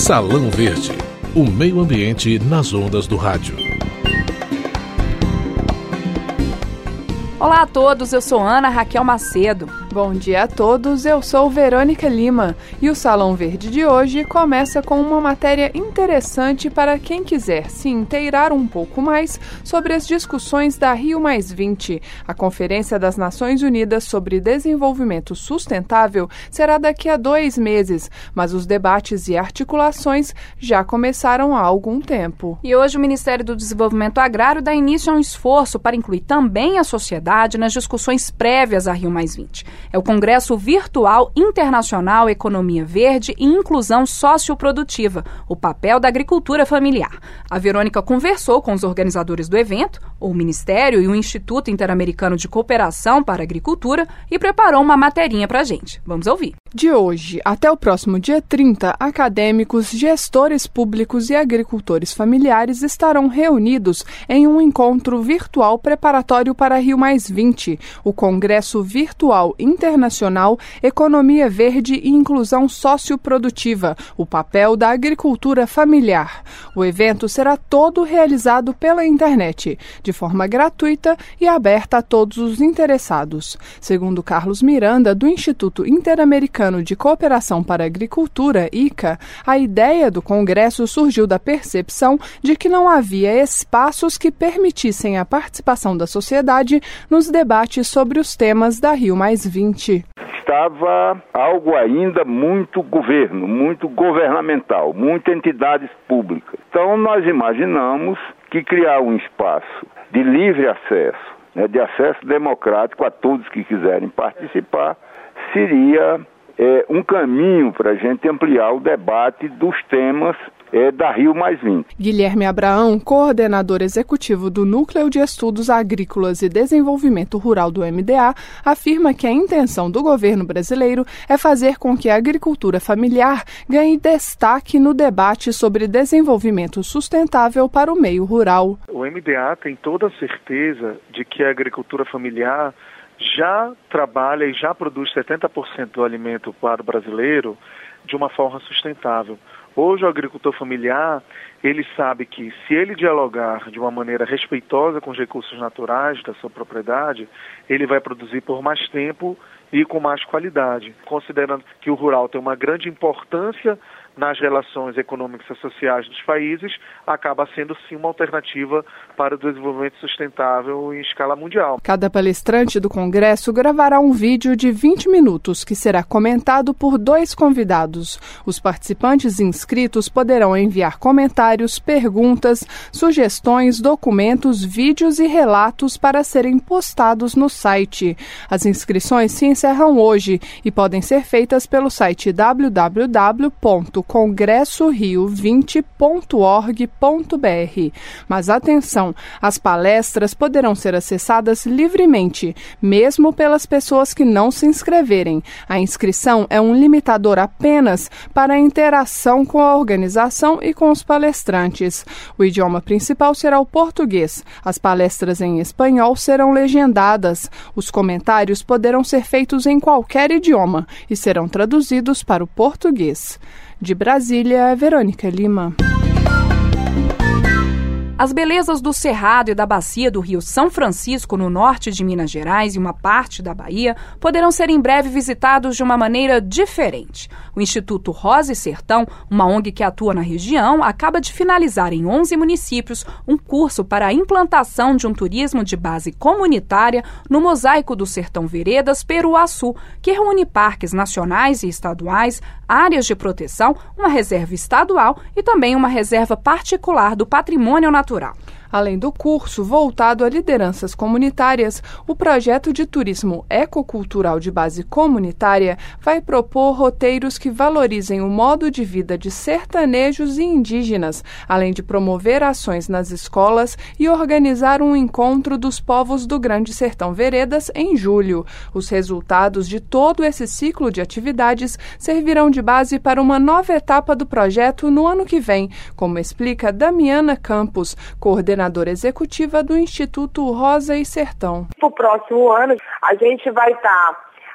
Salão Verde, o meio ambiente nas ondas do rádio. Olá a todos, eu sou Ana Raquel Macedo. Bom dia a todos, eu sou Verônica Lima e o Salão Verde de hoje começa com uma matéria interessante para quem quiser se inteirar um pouco mais sobre as discussões da Rio+20. A Conferência das Nações Unidas sobre Desenvolvimento Sustentável será daqui a 2 meses, mas os debates e articulações já começaram há algum tempo. E hoje o Ministério do Desenvolvimento Agrário dá início a um esforço para incluir também a sociedade nas discussões prévias à Rio+20. É o Congresso Virtual Internacional Economia Verde e Inclusão Socioprodutiva, o papel da agricultura familiar. A Verônica conversou com os organizadores do evento, o Ministério e o Instituto Interamericano de Cooperação para a Agricultura e preparou uma materinha para a gente. Vamos ouvir. De hoje até o próximo dia 30, acadêmicos, gestores públicos e agricultores familiares estarão reunidos em um encontro virtual preparatório para Rio+20, o Congresso Virtual Internacional Economia Verde e Inclusão Socioprodutiva, o papel da agricultura familiar. O evento será todo realizado pela internet, de forma gratuita e aberta a todos os interessados. Segundo Carlos Miranda, do Instituto Interamericano de Cooperação para a Agricultura, ICA, a ideia do Congresso surgiu da percepção de que não havia espaços que permitissem a participação da sociedade nos debates sobre os temas da Rio+20. Estava algo ainda muito governo, muito governamental, muitas entidades públicas. Então nós imaginamos que criar um espaço de livre acesso, de acesso democrático a todos que quiserem participar, seria um caminho para a gente ampliar o debate dos temas da Rio+20. Guilherme Abraão, coordenador executivo do Núcleo de Estudos Agrícolas e Desenvolvimento Rural do MDA, afirma que a intenção do governo brasileiro é fazer com que a agricultura familiar ganhe destaque no debate sobre desenvolvimento sustentável para o meio rural. O MDA tem toda a certeza de que a agricultura familiar já trabalha e já produz 70% do alimento para o brasileiro de uma forma sustentável. Hoje o agricultor familiar, ele sabe que se ele dialogar de uma maneira respeitosa com os recursos naturais da sua propriedade, ele vai produzir por mais tempo e com mais qualidade. Considerando que o rural tem uma grande importância nas relações econômicas e sociais dos países, acaba sendo sim uma alternativa para o desenvolvimento sustentável em escala mundial. Cada palestrante do Congresso gravará um vídeo de 20 minutos que será comentado por 2 convidados. Os participantes inscritos poderão enviar comentários, perguntas, sugestões, documentos, vídeos e relatos para serem postados no site. As inscrições se encerram hoje e podem ser feitas pelo site www.congressorio20.org.br. Mas atenção, as palestras poderão ser acessadas livremente, mesmo pelas pessoas que não se inscreverem. A inscrição é um limitador apenas para a interação com a organização e com os palestrantes. O idioma principal será o português. As palestras em espanhol serão legendadas. Os comentários poderão ser feitos em qualquer idioma e serão traduzidos para o português. De Brasília, Verônica Lima. As belezas do Cerrado e da bacia do Rio São Francisco, no norte de Minas Gerais e uma parte da Bahia, poderão ser em breve visitados de uma maneira diferente. O Instituto Rosa e Sertão, uma ONG que atua na região, acaba de finalizar em 11 municípios um curso para a implantação de um turismo de base comunitária no Mosaico do Sertão Veredas, Peruaçu, que reúne parques nacionais e estaduais, áreas de proteção, uma reserva estadual e também uma reserva particular do patrimônio natural. Além do curso voltado a lideranças comunitárias, o projeto de turismo ecocultural de base comunitária vai propor roteiros que valorizem o modo de vida de sertanejos e indígenas, além de promover ações nas escolas e organizar um encontro dos povos do Grande Sertão Veredas em julho. Os resultados de todo esse ciclo de atividades servirão de base para uma nova etapa do projeto no ano que vem, como explica Damiana Campos, coordenadora executiva do Instituto Rosa e Sertão. No próximo ano, a gente vai estar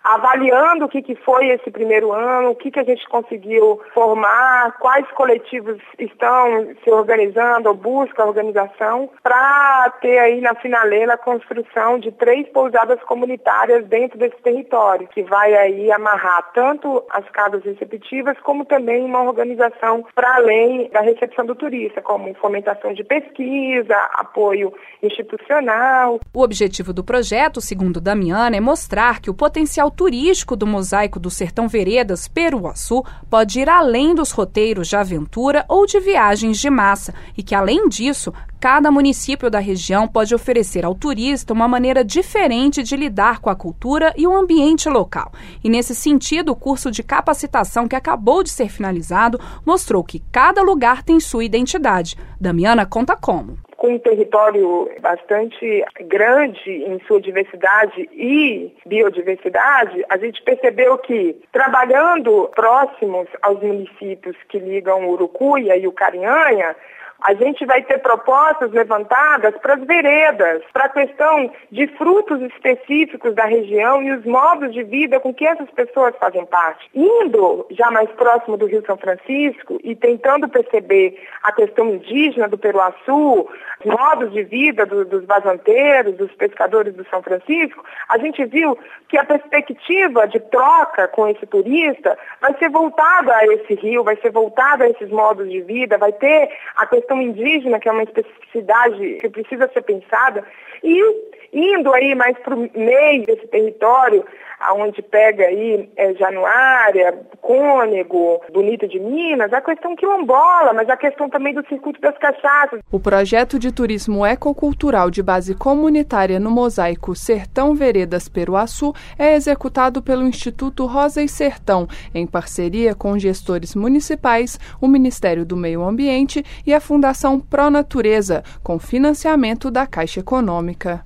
avaliando o que foi esse primeiro ano, o que a gente conseguiu formar, quais coletivos estão se organizando ou buscam a organização, para ter aí na finalela a construção de 3 pousadas comunitárias dentro desse território, que vai aí amarrar tanto as casas receptivas como também uma organização para além da recepção do turista, como fomentação de pesquisa, apoio institucional. O objetivo do projeto, segundo Damiana, é mostrar que o potencial turístico do Mosaico do Sertão Veredas Peruaçu pode ir além dos roteiros de aventura ou de viagens de massa e que, além disso, cada município da região pode oferecer ao turista uma maneira diferente de lidar com a cultura e o ambiente local. E, nesse sentido, o curso de capacitação que acabou de ser finalizado mostrou que cada lugar tem sua identidade. Damiana conta como. Com um território bastante grande em sua diversidade e biodiversidade, a gente percebeu que, trabalhando próximos aos municípios que ligam o Urucuia e o Carinhanha, a gente vai ter propostas levantadas para as veredas, para a questão de frutos específicos da região e os modos de vida com que essas pessoas fazem parte. Indo já mais próximo do Rio São Francisco e tentando perceber a questão indígena do Peruaçu, os modos de vida dos vazanteiros, dos pescadores do São Francisco, a gente viu que a perspectiva de troca com esse turista vai ser voltada a esse rio, vai ser voltada a esses modos de vida, vai ter a questão indígena, que é uma especificidade que precisa ser pensada, e indo aí mais para o meio desse território, aonde pega aí Januária, Cônego, Bonito de Minas, a questão quilombola, mas a questão também do circuito das cachaças. O projeto de turismo ecocultural de base comunitária no Mosaico Sertão Veredas Peruaçu é executado pelo Instituto Rosa e Sertão, em parceria com gestores municipais, o Ministério do Meio Ambiente e a Fundação Pro Natureza, com financiamento da Caixa Econômica.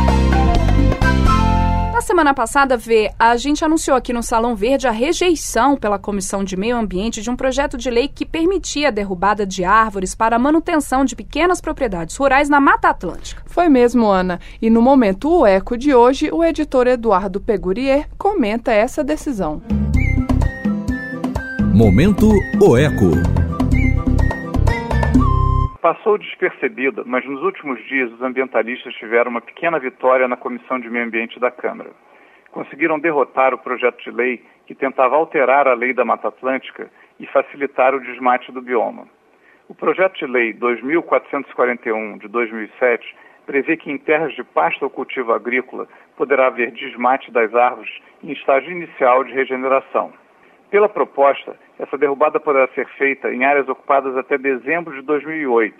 Na semana passada, a gente anunciou aqui no Salão Verde a rejeição pela Comissão de Meio Ambiente de um projeto de lei que permitia a derrubada de árvores para a manutenção de pequenas propriedades rurais na Mata Atlântica. Foi mesmo, Ana. E no Momento O Eco de hoje, o editor Eduardo Pegurier comenta essa decisão. Momento O Eco. Passou despercebida, mas nos últimos dias os ambientalistas tiveram uma pequena vitória na Comissão de Meio Ambiente da Câmara. Conseguiram derrotar o projeto de lei que tentava alterar a lei da Mata Atlântica e facilitar o desmate do bioma. O projeto de lei 2441 de 2007 prevê que em terras de pasto ou cultivo agrícola poderá haver desmate das árvores em estágio inicial de regeneração. Pela proposta, essa derrubada poderá ser feita em áreas ocupadas até dezembro de 2008,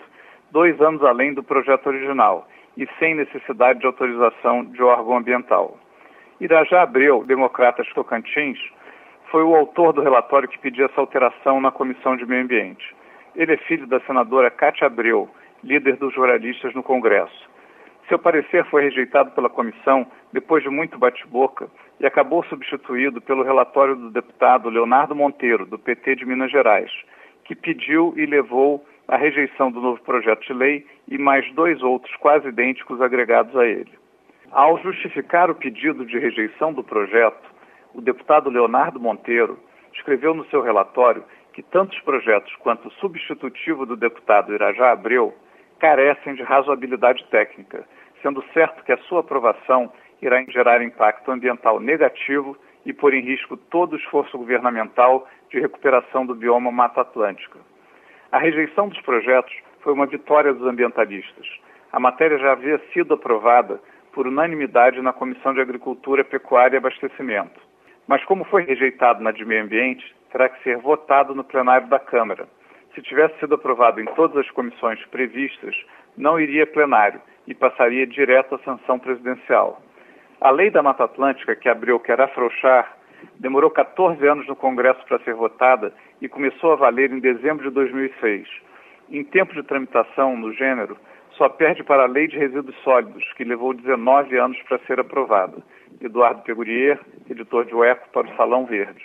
2 anos além do projeto original, e sem necessidade de autorização de órgão ambiental. Irajá Abreu, Democratas Tocantins, foi o autor do relatório que pedia essa alteração na Comissão de Meio Ambiente. Ele é filho da senadora Cátia Abreu, líder dos ruralistas no Congresso. Seu parecer foi rejeitado pela comissão depois de muito bate-boca e acabou substituído pelo relatório do deputado Leonardo Monteiro, do PT de Minas Gerais, que pediu e levou a rejeição do novo projeto de lei e mais 2 outros quase idênticos agregados a ele. Ao justificar o pedido de rejeição do projeto, o deputado Leonardo Monteiro escreveu no seu relatório que tanto os projetos quanto o substitutivo do deputado Irajá Abreu carecem de razoabilidade técnica, sendo certo que a sua aprovação irá gerar impacto ambiental negativo e pôr em risco todo o esforço governamental de recuperação do bioma Mata Atlântica. A rejeição dos projetos foi uma vitória dos ambientalistas. A matéria já havia sido aprovada por unanimidade na Comissão de Agricultura, Pecuária e Abastecimento. Mas como foi rejeitado na de Meio Ambiente, terá que ser votado no plenário da Câmara. Se tivesse sido aprovado em todas as comissões previstas, não iria plenário e passaria direto à sanção presidencial. A lei da Mata Atlântica, que Abreu quer afrouxar, demorou 14 anos no Congresso para ser votada e começou a valer em dezembro de 2006. Em tempo de tramitação no gênero, só perde para a Lei de Resíduos Sólidos, que levou 19 anos para ser aprovada. Eduardo Pegurier, editor de O Eco, para o Salão Verde.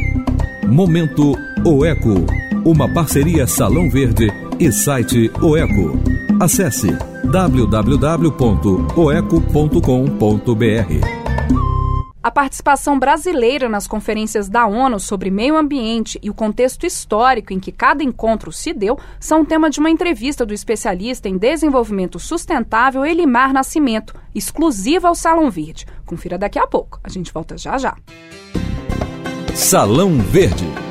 Momento O Eco, uma parceria Salão Verde e site O Eco. Acesse www.oeco.com.br. A participação brasileira nas conferências da ONU sobre meio ambiente e o contexto histórico em que cada encontro se deu são tema de uma entrevista do especialista em desenvolvimento sustentável Elimar Nascimento, exclusiva ao Salão Verde. Confira daqui a pouco. A gente volta já já. Salão Verde.